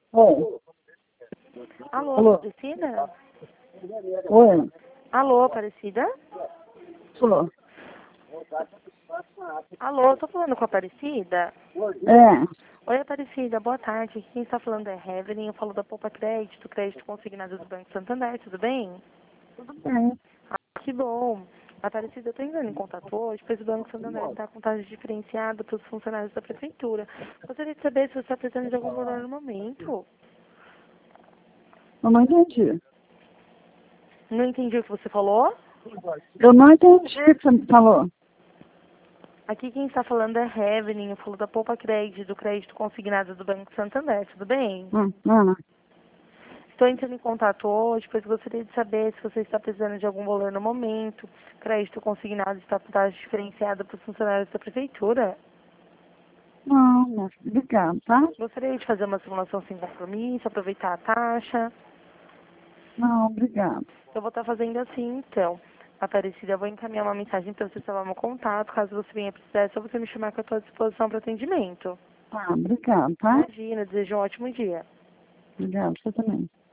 Oi. Alô, Alô. Aparecida? Oi. Alô, Aparecida? Sou. Alô, tô falando com a Aparecida? É. Oi, Aparecida, boa tarde. Quem está falando é Evelyn, eu falo da Poupa crédito consignado do Banco Santander, tudo bem? Tudo bem. Ah, que bom. Aparecida, eu tô entrando em contato hoje, pois o Banco Santander está com taxa diferenciada para os funcionários da Prefeitura. Gostaria de saber se você está precisando de algum valor no momento. Eu não entendi. Não entendi o que você falou? Eu não entendi o que você me falou. Aqui quem está falando é Evelyn, eu falo da Poupa crédito consignado do Banco Santander, tudo bem? Não. Estou entrando em contato hoje, pois gostaria de saber se você está precisando de algum valor no momento. Crédito consignado está com taxa diferenciada para os funcionários da Prefeitura. Não, obrigado, tá? Gostaria de fazer uma simulação sem compromisso, aproveitar a taxa. Não, obrigado. Eu vou estar fazendo assim, então. Aparecida, eu vou encaminhar uma mensagem para você salvar meu contato. Caso você venha precisar, é só você me chamar que eu estou à disposição para atendimento. Tá, obrigado, tá? Imagina, desejo um ótimo dia. Obrigado, você também.